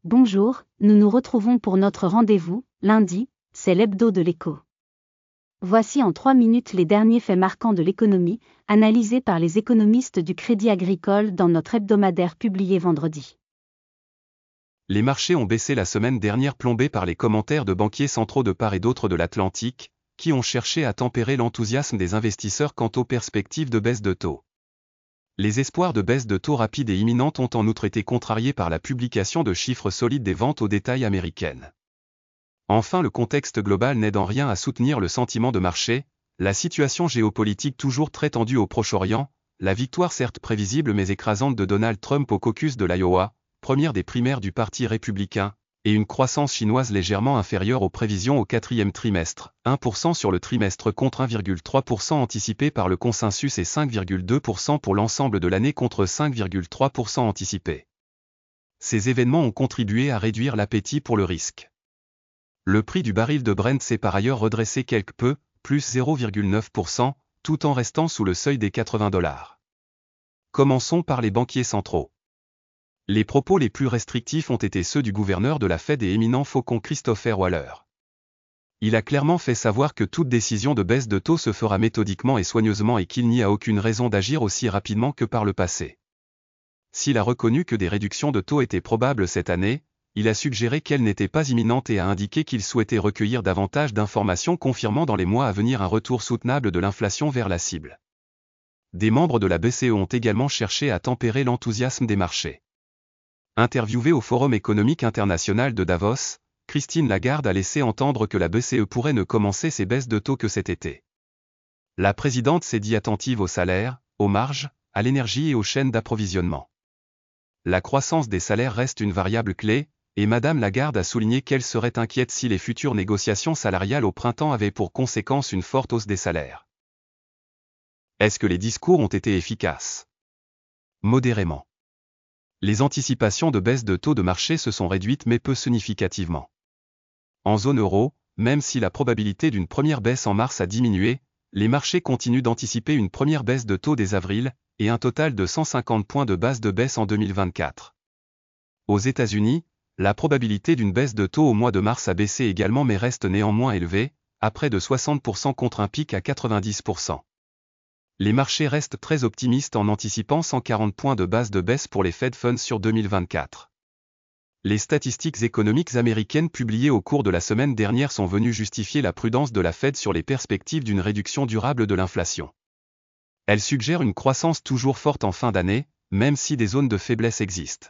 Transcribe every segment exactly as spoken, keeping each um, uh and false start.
Bonjour, nous nous retrouvons pour notre rendez-vous, lundi, c'est l'hebdo de l'écho. Voici en trois minutes les derniers faits marquants de l'économie, analysés par les économistes du Crédit Agricole dans notre hebdomadaire publié vendredi. Les marchés ont baissé la semaine dernière, plombés par les commentaires de banquiers centraux de part et d'autre de l'Atlantique, qui ont cherché à tempérer l'enthousiasme des investisseurs quant aux perspectives de baisse de taux. Les espoirs de baisse de taux rapide et imminente ont en outre été contrariés par la publication de chiffres solides des ventes au détail américaines. Enfin, le contexte global n'aide en rien à soutenir le sentiment de marché, la situation géopolitique toujours très tendue au Proche-Orient, la victoire certes prévisible mais écrasante de Donald Trump au caucus de l'Iowa, première des primaires du Parti républicain, et une croissance chinoise légèrement inférieure aux prévisions au quatrième trimestre, un pour cent sur le trimestre contre un virgule trois pour cent anticipé par le consensus et cinq virgule deux pour cent pour l'ensemble de l'année contre cinq virgule trois pour cent anticipé. Ces événements ont contribué à réduire l'appétit pour le risque. Le prix du baril de Brent s'est par ailleurs redressé quelque peu, plus zéro virgule neuf pour cent, tout en restant sous le seuil des quatre-vingts dollars. Commençons par les banquiers centraux. Les propos les plus restrictifs ont été ceux du gouverneur de la Fed et éminent faucon Christopher Waller. Il a clairement fait savoir que toute décision de baisse de taux se fera méthodiquement et soigneusement et qu'il n'y a aucune raison d'agir aussi rapidement que par le passé. S'il a reconnu que des réductions de taux étaient probables cette année, il a suggéré qu'elles n'étaient pas imminentes et a indiqué qu'il souhaitait recueillir davantage d'informations confirmant dans les mois à venir un retour soutenable de l'inflation vers la cible. Des membres de la B C E ont également cherché à tempérer l'enthousiasme des marchés. Interviewée au Forum économique international de Davos, Christine Lagarde a laissé entendre que la B C E pourrait ne commencer ses baisses de taux que cet été. La présidente s'est dit attentive aux salaires, aux marges, à l'énergie et aux chaînes d'approvisionnement. La croissance des salaires reste une variable clé, et Madame Lagarde a souligné qu'elle serait inquiète si les futures négociations salariales au printemps avaient pour conséquence une forte hausse des salaires. Est-ce que les discours ont été efficaces? Modérément. Les anticipations de baisse de taux de marché se sont réduites mais peu significativement. En zone euro, même si la probabilité d'une première baisse en mars a diminué, les marchés continuent d'anticiper une première baisse de taux dès avril, et un total de cent cinquante points de base de baisse en deux mille vingt-quatre. Aux États-Unis, la probabilité d'une baisse de taux au mois de mars a baissé également mais reste néanmoins élevée, à près de soixante pour cent contre un pic à quatre-vingt-dix pour cent. Les marchés restent très optimistes en anticipant cent quarante points de base de baisse pour les Fed Funds sur deux mille vingt-quatre. Les statistiques économiques américaines publiées au cours de la semaine dernière sont venues justifier la prudence de la Fed sur les perspectives d'une réduction durable de l'inflation. Elles suggèrent une croissance toujours forte en fin d'année, même si des zones de faiblesse existent.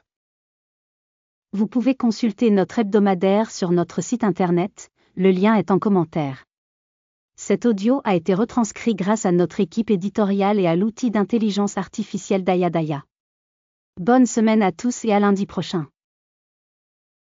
Vous pouvez consulter notre hebdomadaire sur notre site internet, le lien est en commentaire. Cet audio a été retranscrit grâce à notre équipe éditoriale et à l'outil d'intelligence artificielle d'Ayadaya. Bonne semaine à tous et à lundi prochain.